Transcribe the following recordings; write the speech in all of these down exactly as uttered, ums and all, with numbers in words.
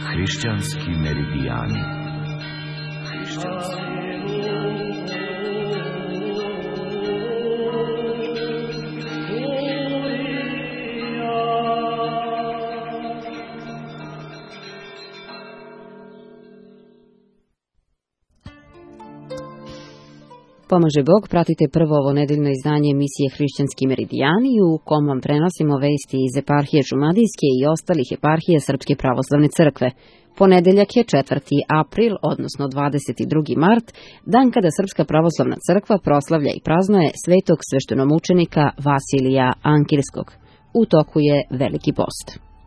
Hrišćanski meridijani. Hrišćanski. Pomaže Bog, pratite prvo ovo nedeljno izdanje emisije Hrišćanski meridijani u kom vam prenosimo vesti iz eparhije Šumadijske i ostalih eparhije Srpske pravoslavne crkve. Ponedeljak je četvrti april, odnosno dvadeset drugi mart, dan kada Srpska pravoslavna crkva proslavlja i praznuje svetog sveštenomučenika Vasilija Ankirskog. U toku je Veliki post.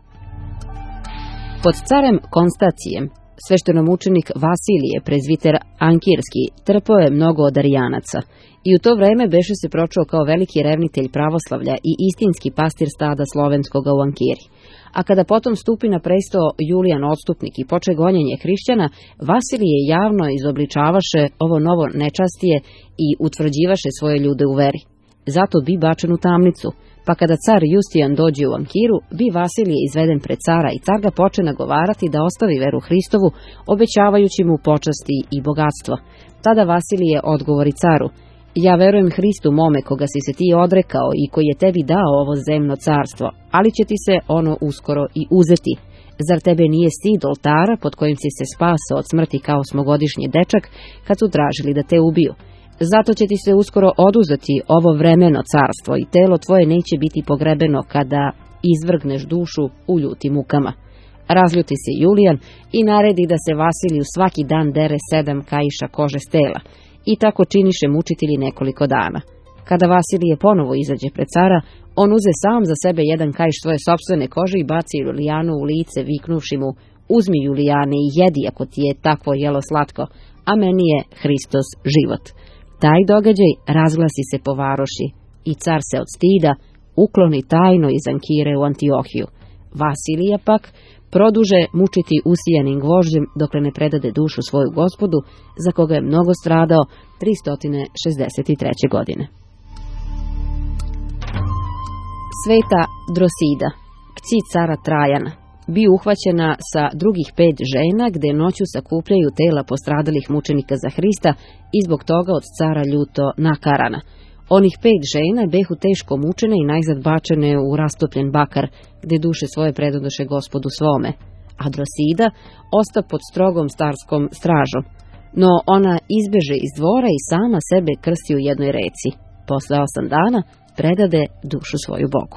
Pod carem Konstacijem, sveštenomučenik Vasilije, prezviter Ankirski, trpeo je mnogo od Arijanaca i u to vreme beše se pročuo kao veliki revnitelj pravoslavlja i istinski pastir stada slovenskoga u Ankiri. A kada potom stupi na presto Julijan Odstupnik i poče gonjenje hrišćana, Vasilije javno izobličavaše ovo novo nečastije i utvrđivaše svoje ljude u veri. Zato bi bačen u tamnicu, pa kada car Justijan dođe u Ankiru, bi Vasilije izveden pred cara i car ga poče nagovarati da ostavi veru Hristovu, obećavajući mu počasti i bogatstvo. Tada Vasilije odgovori caru: ja verujem Hristu mome koga si se ti odrekao i koji je tebi dao ovo zemno carstvo, ali će ti se ono uskoro i uzeti. Zar tebe nije stid oltara pod kojim si se spasao od smrti kao osmogodišnji dečak kad su tražili da te ubiju? Zato će ti se uskoro oduzeti ovo vremeno carstvo i telo tvoje neće biti pogrebeno kada izvrgneš dušu u ljutim mukama. Razljuti se Julijan i naredi da se Vasiliju svaki dan dere sedam kaiša kože s tela. I tako činiše mučitelji nekoliko dana. Kada Vasilije ponovo izađe pred cara, on uze sam za sebe jedan kaiš svoje sopstvene kože i baci Julijanu u lice, viknuvši mu: uzmi Julijane i jedi ako ti je takvo jelo slatko, a meni je Hristos život. Taj događaj razglasi se po varoši i car se od stida ukloni tajno iz Ankire u Antiohiju. Vasilija pak produže mučiti usijanim gvožđem dokle ne predade dušu svoju Gospodu, za koga je mnogo stradao tristo šezdeset treće. godine. Sveta Drosida, kći cara Trajana, bi uhvaćena sa drugih pet žena gde noću sakupljaju tela postradalih mučenika za Hrista i zbog toga od cara ljuto nakarana. Onih pet žena behu teško mučene i najzad bačene u rastopljen bakar, gde duše svoje predadoše Gospodu svome, a Drosida osta pod strogom starskom stražom. No ona izbeže iz dvora i sama sebe krsti u jednoj reci. Posle osam dana predade dušu svoju Bogu.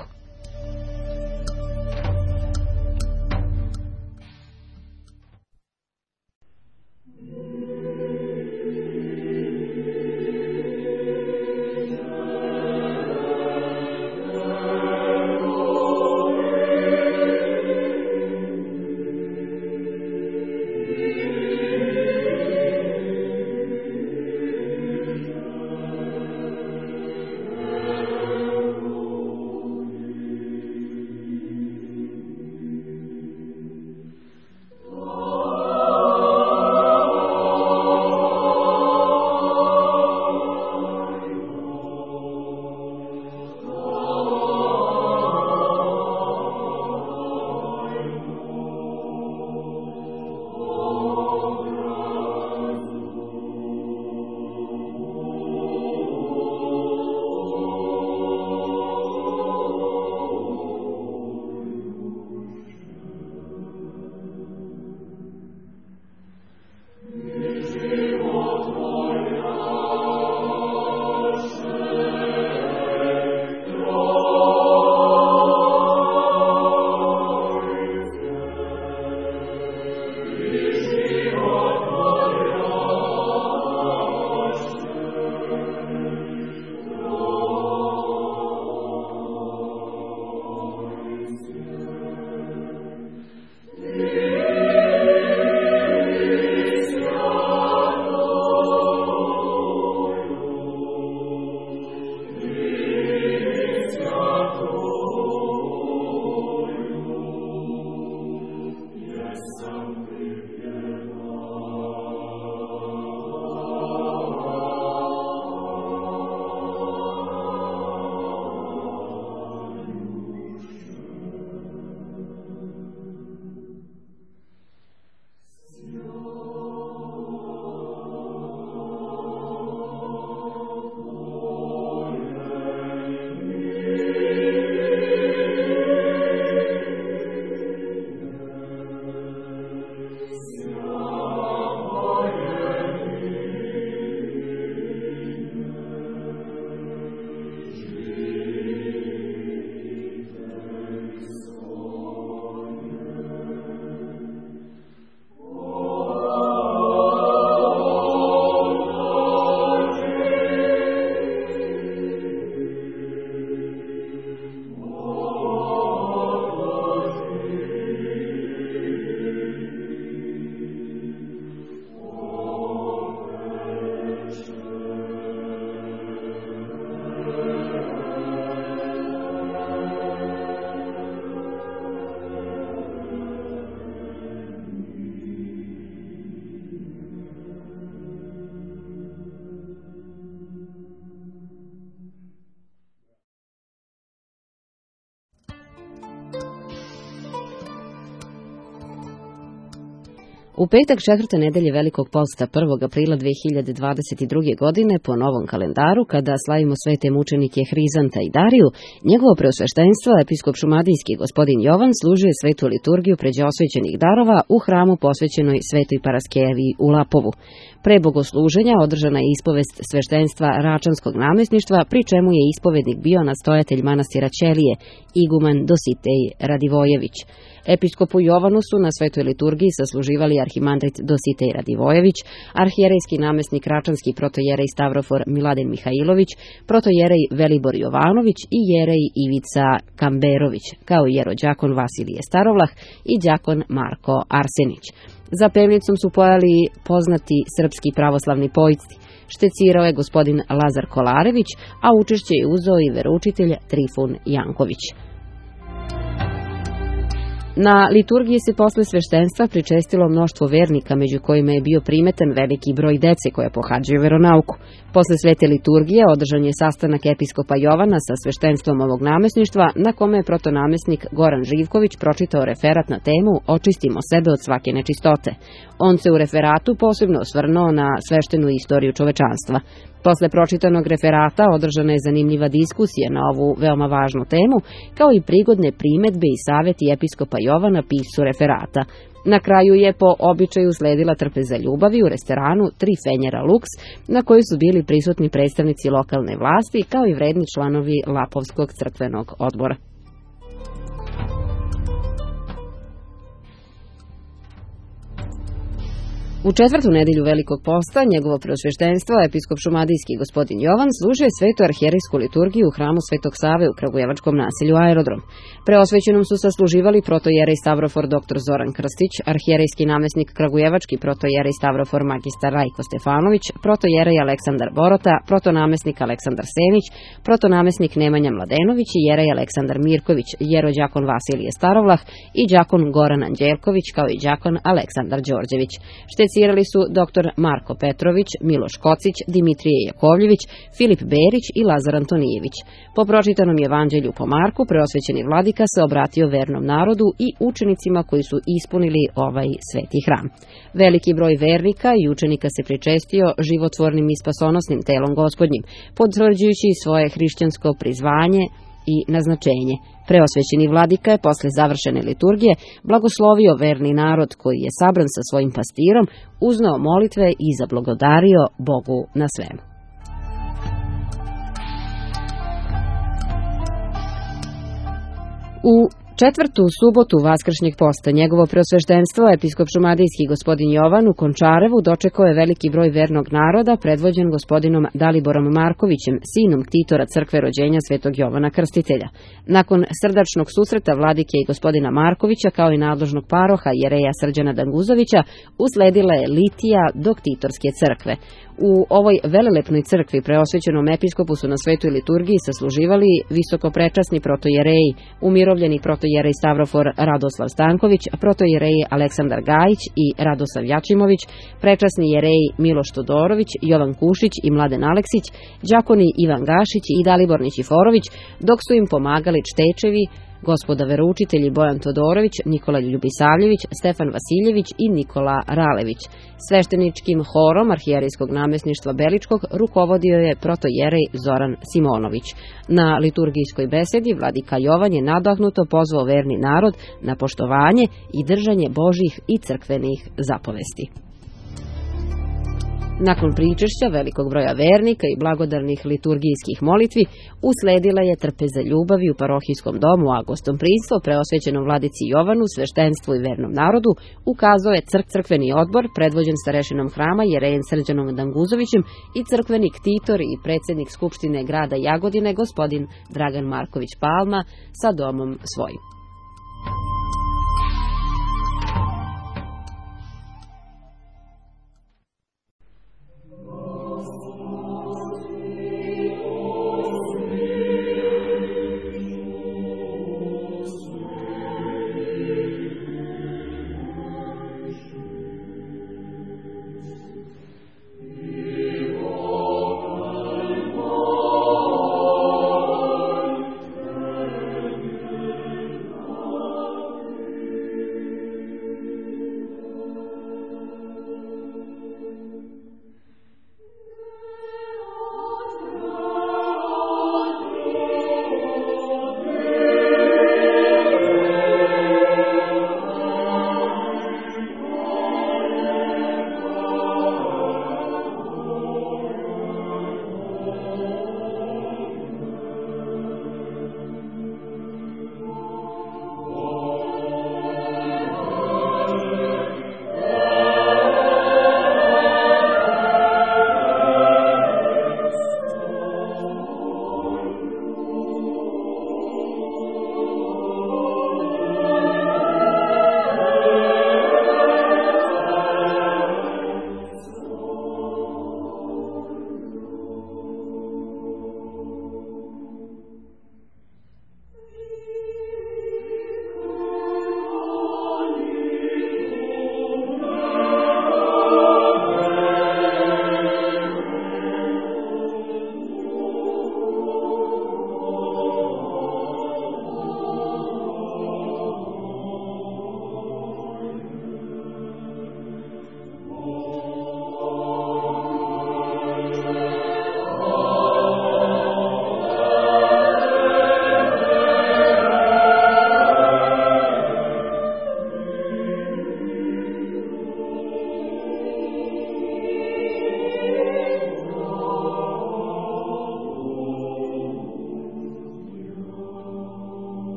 U petak četvrte nedelje Velikog posta prvog aprila dve hiljade dvadeset druge. godine po novom kalendaru, kada slavimo svete mučenike Hrizanta i Dariju, njegovo preosveštenstvo, episkop šumadijski gospodin Jovan, služuje svetu liturgiju pređe osvećenih darova u hramu posvećenoj svetoj Paraskevi u Lapovu. Pre bogosluženja održana je ispovest sveštenstva Račanskog namesništva, pri čemu je ispovednik bio nastojatelj manastira Ćelije, iguman Dositej Radivojević. Episkopu Jovanu su na svetoj liturgiji sasluživali arhimandrit Dositej Radivojević, arhijerejski namesnik Račanski protojerej Stavrofor Miladin Mihajlović, protojerej Velibor Jovanović i jerej Ivica Kamberović, kao i jerođakon Vasilije Starovlah i đakon Marko Arsenić. Za pevnicom su pojali poznati srpski pravoslavni pojci. Štecirao je gospodin Lazar Kolarević, a učešće je uzeo i veroučitelj Trifun Janković. Na liturgiji se posle sveštenstva pričestilo mnoštvo vernika, među kojima je bio primetan veliki broj dece koja pohađaju veronauku. Posle svete liturgije održan je sastanak episkopa Jovana sa sveštenstvom ovog namesništva, na kome je protonamesnik Goran Živković pročitao referat na temu Očistimo sebe od svake nečistote. On se u referatu posebno osvrnuo na sveštenu istoriju čovečanstva. Posle pročitanog referata održana je zanimljiva diskusija na ovu veoma važnu temu, kao i prigodne primetbe i saveti episkopa Jovana piscu referata. Na kraju je po običaju sledila trpeza ljubavi u restoranu Tri Fenjera Luks, na kojoj su bili prisutni predstavnici lokalne vlasti, kao i vredni članovi Lapovskog crkvenog odbora. U četvrtu nedelju Velikog posta njegovo preosveštenstvo, episkop šumadijski gospodin Jovan, služuje svetu arhijerejsku liturgiju u hramu Svetog Save u kragujevačkom naselju Aerodrom. Preosvećenom su sasluživali protojerej Stavrofor dr Zoran Krstić, arhijerejski namesnik kragujevački protojerej Stavrofor magistar Rajko Stefanović, protojerej Aleksandar Borota, protonamesnik Aleksandar Senić, protonamesnik Nemanja Mladenović i jerej Aleksandar Mirković, jerođakon Vasilije Starovlah i đakon Goran Anđelković, kao i đakon Aleksandar Đorđević. Štecirali su dr Marko Petrović, Miloš Kocić, Dimitrije Jakovljević, Filip Berić i Lazar Antonijević. Po pročitanom evanđelju po Marku, preosvećeni vladika se obratio vernom narodu i učenicima koji su ispunili ovaj sveti hram. Veliki broj vernika i učenika se pričestio životvornim i spasonosnim telom Gospodnjim, potvrđujući svoje hrišćansko prizvanje i naznačenje. Preosvećeni vladika je posle završene liturgije blagoslovio verni narod koji je sabran sa svojim pastirom, uznao molitve i zablagodario Bogu na svemu. U četvrtu subotu vaskršnjeg posta njegovo preosveštenstvo, episkop šumadijski gospodin Jovan, u Končarevu dočekao je veliki broj vernog naroda predvođen gospodinom Daliborom Markovićem, sinom ktitora crkve rođenja svetog Jovana Krstitelja. Nakon srdačnog susreta vladike i gospodina Markovića, kao i nadležnog paroha jereja Srđana Danguzovića, usledila je litija do ktitorske crkve. U ovoj velelepnoj crkvi preosvećenom episkopu su na svetoj liturgiji sasluživali visokoprečasni protojereji, umirovljeni protojerej Stavrofor Radoslav Stanković, protojereji Aleksandar Gajić i Radoslav Jačimović, prečasni jereji Miloš Todorović, Jovan Kušić i Mladen Aleksić, đakoni Ivan Gašić i Dalibor Nićiforović, dok su im pomagali čtečevi, gospoda veroučitelji Bojan Todorović, Nikola Ljubisavljević, Stefan Vasiljević i Nikola Ralević. Svešteničkim horom arhijerejskog namesništva Beličkog rukovodio je protojerej Zoran Simonović. Na liturgijskoj besedi vladika Jovan je nadahnuto pozvao verni narod na poštovanje i držanje božjih i crkvenih zapovesti. Nakon pričešća velikog broja vernika i blagodarnih liturgijskih molitvi, usledila je trpeza ljubavi u parohijskom domu, a gostoprimstvo preosvećenom vladici Jovanu, sveštenstvu i vernom narodu ukazao je crk crkveni odbor predvođen starešinom hrama jerejem Srđanom Danguzovićem i crkveni ktitor i predsjednik Skupštine grada Jagodine gospodin Dragan Marković Palma sa domom svojim.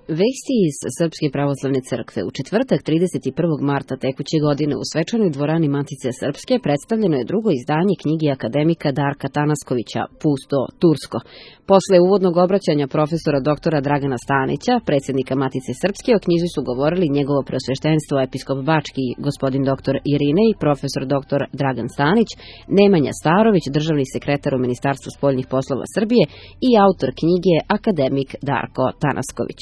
Vesti iz Srpske pravoslavne crkve. U četvrtak trideset prvog marta tekuće godine u svečanoj dvorani Matice Srpske predstavljeno je drugo izdanje knjige akademika Darka Tanaskovića Pusto Tursko. Posle uvodnog obraćanja profesora doktora Dragana Stanića, predsjednika Matice Srpske, o knjizi su govorili njegovo preosveštenstvo episkop Bački gospodin doktor Irinej, profesor doktor Dragan Stanić, Nemanja Starović, državni sekretar u Ministarstvu spoljnih poslova Srbije i autor knjige akademik Darko Tanasković.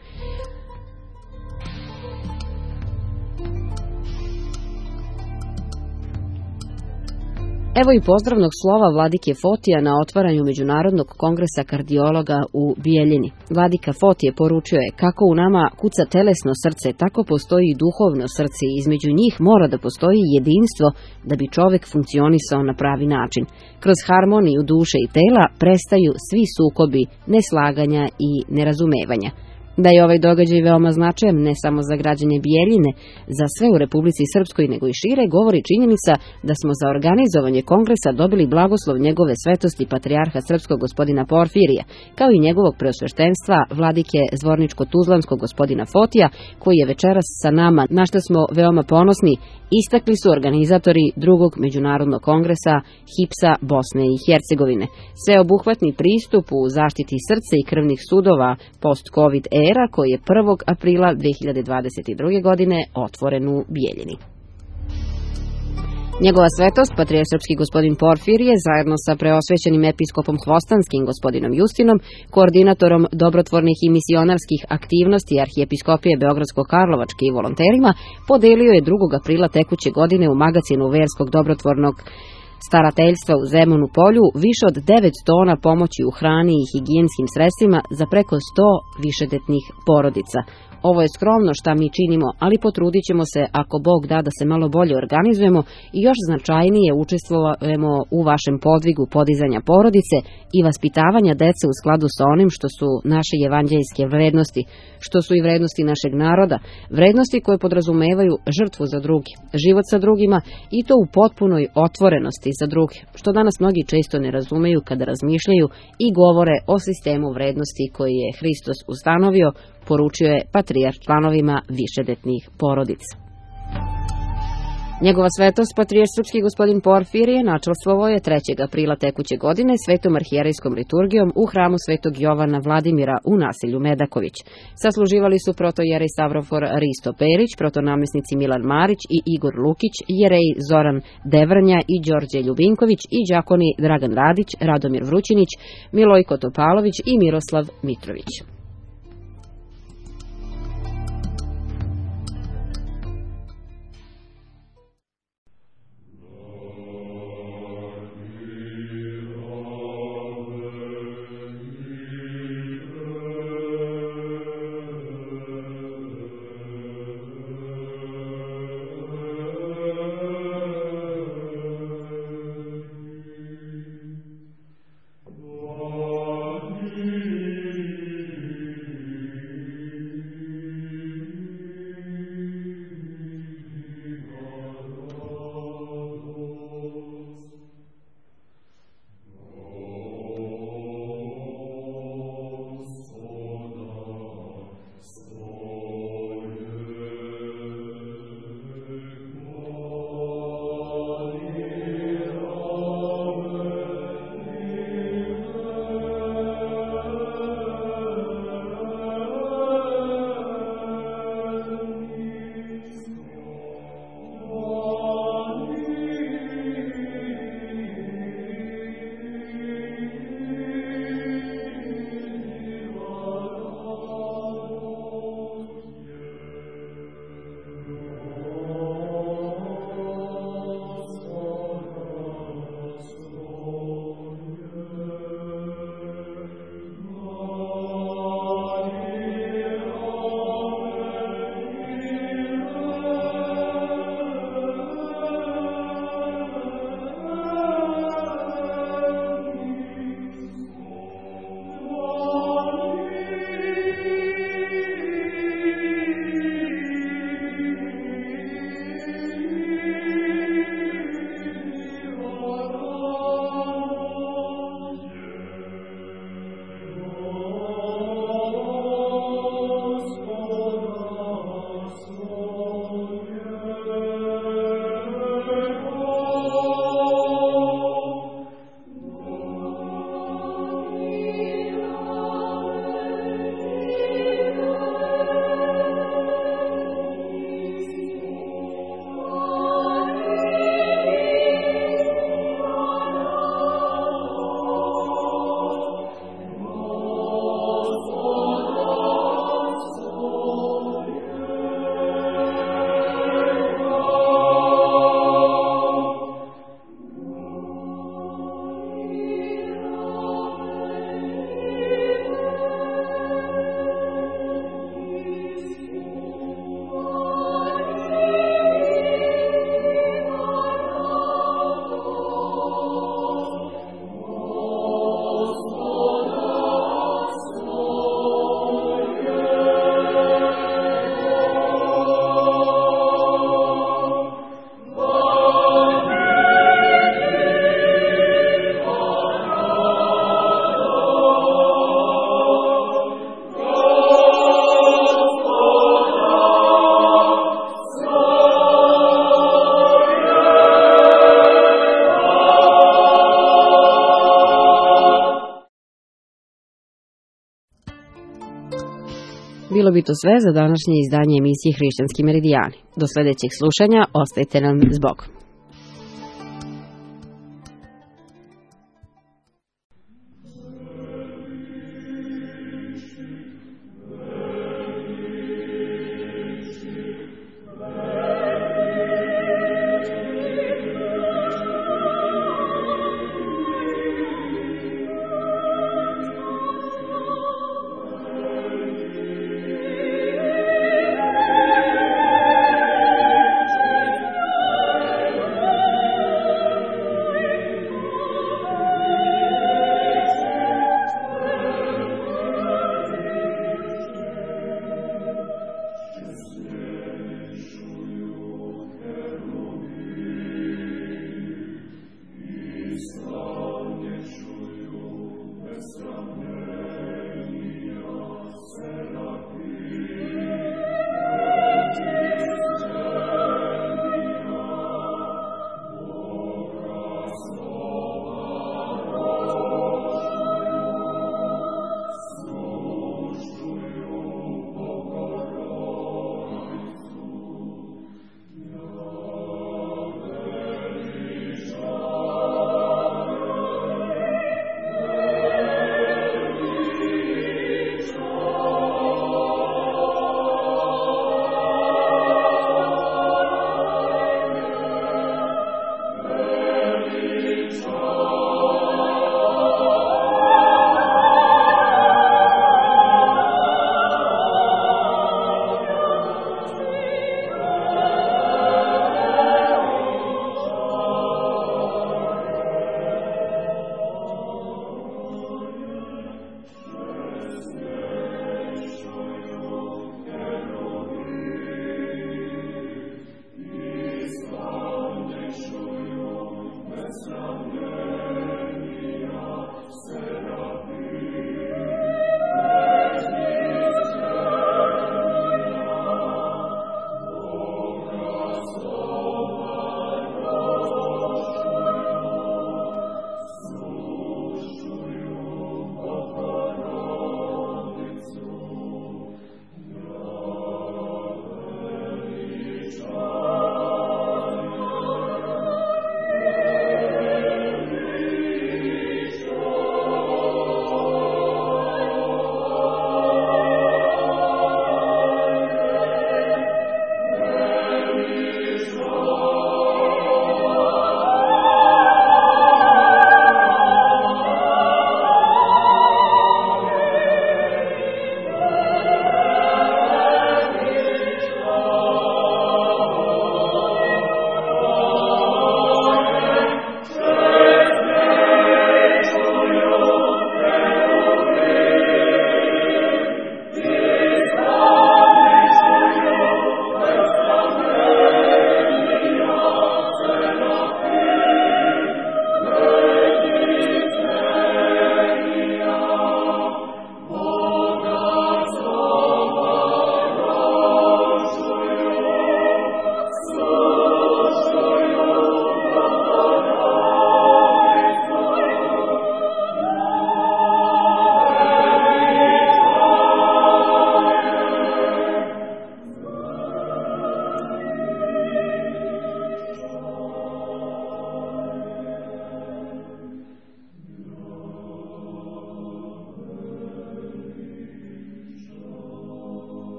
Evo i pozdravnog slova vladike Fotija na otvaranju Međunarodnog kongresa kardiologa u Bijeljini. Vladika Fotije poručio je kako u nama kuca telesno srce, tako postoji i duhovno srce i između njih mora da postoji jedinstvo da bi čovek funkcionisao na pravi način. Kroz harmoniju duše i tela prestaju svi sukobi, neslaganja i nerazumevanja. Da je ovaj događaj veoma značajan ne samo za građane Bijeljine, za sve u Republici Srpskoj nego i šire, govori činjenica da smo za organizovanje kongresa dobili blagoslov njegove svetosti patrijarha srpskog gospodina Porfirija, kao i njegovog preosveštenstva vladike Zvorničko-Tuzlanskog gospodina Fotija, koji je večeras sa nama, na što smo veoma ponosni, istakli su organizatori drugog međunarodnog kongresa Hipsa Bosne i Hercegovine. Sveobuhvatni pristup u zaštiti srca i krvnih sudova post-covid era koji je prvog aprila dve hiljade dvadeset druge. godine otvoren u Bijeljini. Njegova svetost, patrijarh srpski gospodin Porfirije, zajedno sa preosvećenim episkopom Hvostanskim gospodinom Justinom, koordinatorom dobrotvornih i misionarskih aktivnosti Arhijepiskopije Beogradsko-Karlovačke i volonterima, podelio je drugog aprila tekuće godine u magazinu verskog dobrotvornog starateljstva u Zemunu polju više od devet tona pomoći u hrani i higijenskim sredstvima za preko sto višedetnih porodica. Ovo je skromno šta mi činimo, ali potrudit ćemo se, ako Bog da, da se malo bolje organizujemo i još značajnije učestvujemo u vašem podvigu podizanja porodice i vaspitavanja dece u skladu sa onim što su naše evanđeljske vrednosti, što su i vrednosti našeg naroda, vrednosti koje podrazumevaju žrtvu za drugi, život sa drugima i to u potpunoj otvorenosti za druge, što danas mnogi često ne razumeju kada razmišljaju i govore o sistemu vrednosti koji je Hristos ustanovio, poručio je patrijarh članovima višedetnih porodica. Njegova svetost, patrijarh srpski gospodin Porfirije, načelstvovao je trećeg aprila tekuće godine svetom arhijerejskom liturgijom u hramu svetog Jovana Vladimira u naselju Medaković. Sasluživali su protojerej Stavrofor Risto Perić, protonamjesnici Milan Marić i Igor Lukić, jerej Zoran Devranja i Đorđe Ljubinković i đakoni Dragan Radić, Radomir Vrućinić, Milojko Topalović i Miroslav Mitrović. bilo bi to sve za današnje izdanje emisije Hrišćanski meridijani. Do sledećeg slušanja, ostajte nam s Bogom.